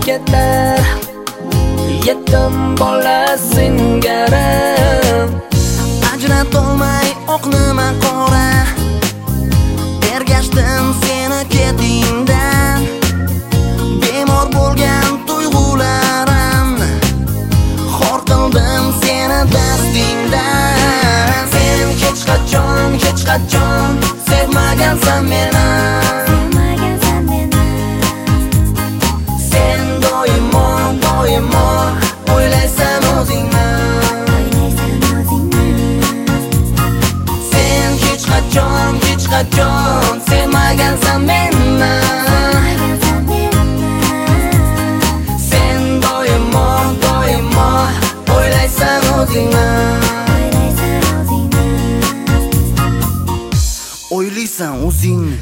ketar yetim bola singari. Ajratolmay oq nima qora, ergashdim seni ketingdan. Bemor bo'lgan tuyg'ularimni xor qildim seni dastingdan. Sen hech qachon sevmagansan meni. Sen doimo o'ylaysan o'zingni. Sen hech qachon sevmagansan meni. Sen doimo o'ylaysan o'zingni. O'ylaysan o'zingni.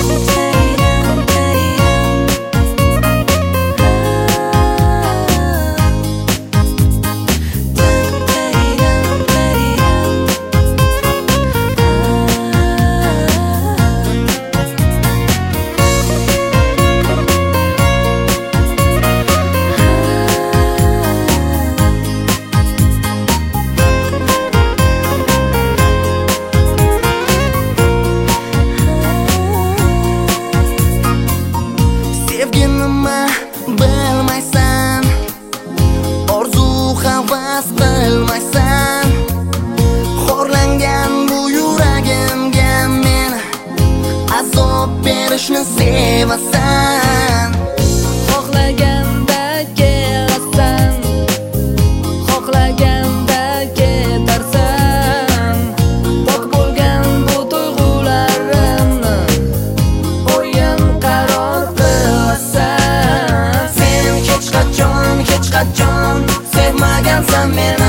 Sevginimni bilmaysan, orzu havas qilmaysan. Xorlangan bu yuragimga meni azob berishni sevasan. Xohlaganda kelasan, xohlaganda ketarsan. Pok bo'lgan bu tuyg'ularimni o'yin qaror qilasan. Sen hech qachon sevmagansan meni.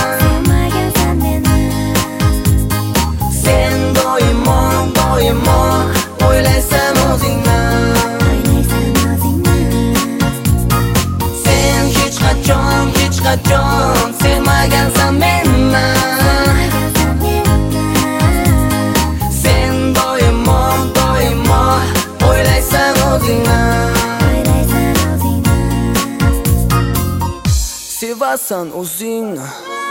Sen doimo o'ylaysan o'zingni. Sen hech qachon sevmagansan meni. Sen doimo o'ylaysan o'zingni. Sevasan o'zingni.